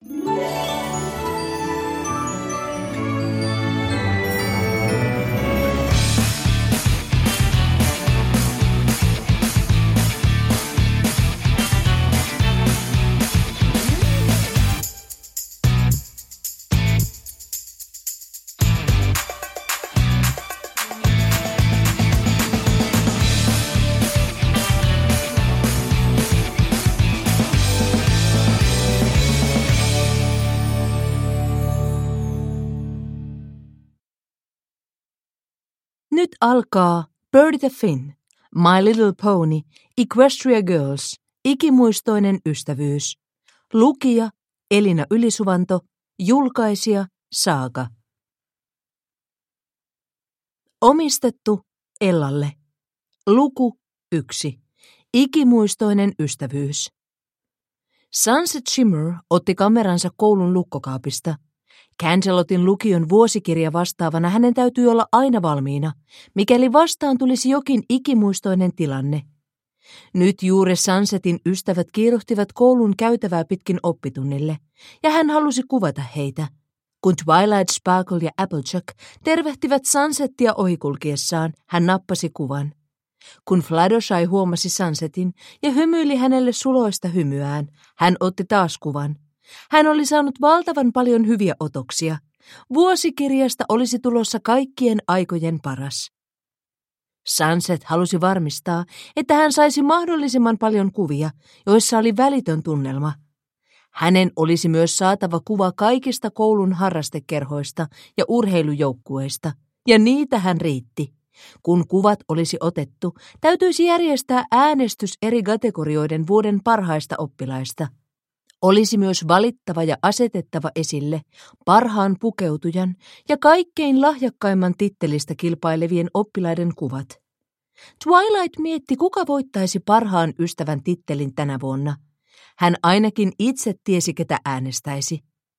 Nyt alkaa Birdie the Finn, My Little Pony, Equestria Girls, ikimuistoinen ystävyys. Lukija Elina Ylisuvanto, julkaisija Saaga. Omistettu Ellalle. Luku 1. Ikimuistoinen ystävyys. Sunset Shimmer otti kameransa koulun lukkokaapista. Cangelotin lukion vuosikirja vastaavana hänen täytyy olla aina valmiina, mikäli vastaan tulisi jokin ikimuistoinen tilanne. Nyt juuri Sunsetin ystävät kiiruhtivat koulun käytävää pitkin oppitunnille, ja hän halusi kuvata heitä. Kun Twilight Sparkle ja Applejack tervehtivät Sunsettia ohikulkiessaan, hän nappasi kuvan. Kun Fluttershy huomasi Sunsetin ja hymyili hänelle suloista hymyään, hän otti taas kuvan. Hän oli saanut valtavan paljon hyviä otoksia. Vuosikirjasta olisi tulossa kaikkien aikojen paras. Sunset halusi varmistaa, että hän saisi mahdollisimman paljon kuvia, joissa oli välitön tunnelma. Hänen olisi myös saatava kuva kaikista koulun harrastekerhoista ja urheilujoukkueista, ja niitä hän riitti. Kun kuvat olisi otettu, täytyisi järjestää äänestys eri kategorioiden vuoden parhaista oppilaista. Olisi myös valittava ja asetettava esille parhaan pukeutujan ja kaikkein lahjakkaimman tittelistä kilpailevien oppilaiden kuvat. Twilight mietti, kuka voittaisi parhaan ystävän tittelin tänä vuonna. Hän ainakin itse tiesi, ketä äänestäisi.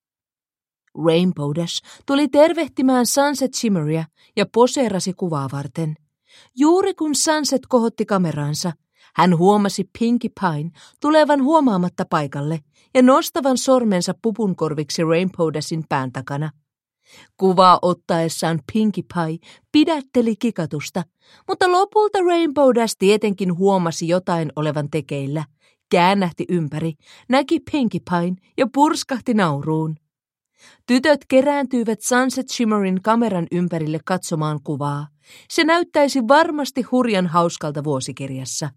Rainbow Dash tuli tervehtimään Sunset Shimmeria ja poseerasi kuvaa varten. Juuri kun Sunset kohotti kameraansa, hän huomasi Pinkie Pie tulevan huomaamatta paikalle ja nostavan sormensa pupunkorviksi Rainbow Dashin pään takana. Kuvaa ottaessaan Pinkie Pie pidätteli kikatusta, mutta lopulta Rainbow Dash tietenkin huomasi jotain olevan tekeillä, käännähti ympäri, näki Pinkie Pien ja purskahti nauruun. Tytöt kerääntyivät Sunset Shimmerin kameran ympärille katsomaan kuvaa. Se näyttäisi varmasti hurjan hauskalta vuosikirjassa.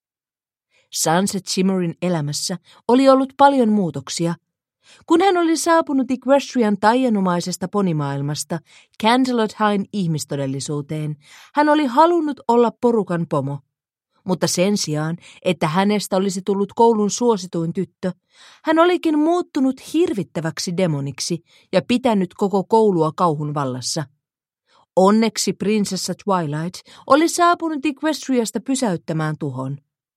Sunset Shimmerin elämässä oli ollut paljon muutoksia. Kun hän oli saapunut Equestrian taianomaisesta ponimaailmasta Canterlot-Highin ihmistodellisuuteen, hän oli halunnut olla porukan pomo. Mutta sen sijaan, että hänestä olisi tullut koulun suosituin tyttö, hän olikin muuttunut hirvittäväksi demoniksi ja pitänyt koko koulua kauhun vallassa. Onneksi prinsessa Twilight oli saapunut Equestriasta pysäyttämään tuhon.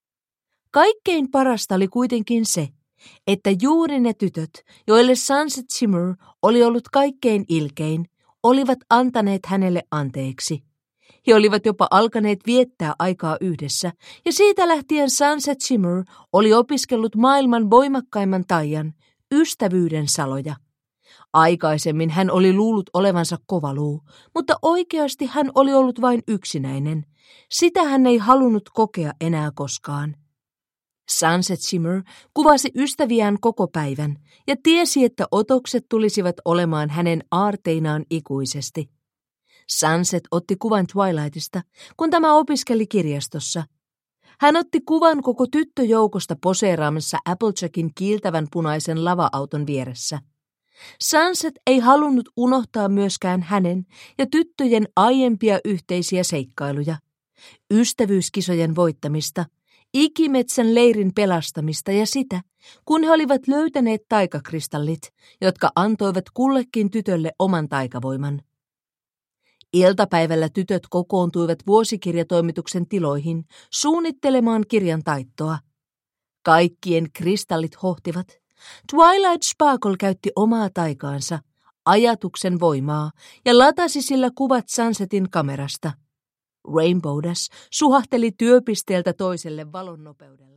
Kaikkein parasta oli kuitenkin se, että juuri ne tytöt, joille Sunset Shimmer oli ollut kaikkein ilkein, olivat antaneet hänelle anteeksi. He olivat jopa alkaneet viettää aikaa yhdessä, ja siitä lähtien Sunset Shimmer oli opiskellut maailman voimakkaimman taian, ystävyyden saloja. Aikaisemmin hän oli luullut olevansa kovaluu, mutta oikeasti hän oli ollut vain yksinäinen. Sitä hän ei halunnut kokea enää koskaan. Sunset Shimmer kuvasi ystäviään koko päivän ja tiesi, että otokset tulisivat olemaan hänen aarteinaan ikuisesti. Sunset otti kuvan Twilightista, kun tämä opiskeli kirjastossa. Hän otti kuvan koko tyttöjoukosta poseeraamassa Applejackin kiiltävän punaisen lava-auton vieressä. Sunset ei halunnut unohtaa myöskään hänen ja tyttöjen aiempia yhteisiä seikkailuja, ystävyyskisojen voittamista, ikimetsän leirin pelastamista ja sitä, kun he olivat löytäneet taikakristallit, jotka antoivat kullekin tytölle oman taikavoiman. Iltapäivällä tytöt kokoontuivat vuosikirjatoimituksen tiloihin suunnittelemaan kirjan taittoa. Kaikkien kristallit hohtivat. Twilight Sparkle käytti omaa taikaansa, ajatuksen voimaa, ja latasi sillä kuvat Sunsetin kamerasta. Rainbow Dash suhahteli työpisteeltä toiselle valon nopeudella.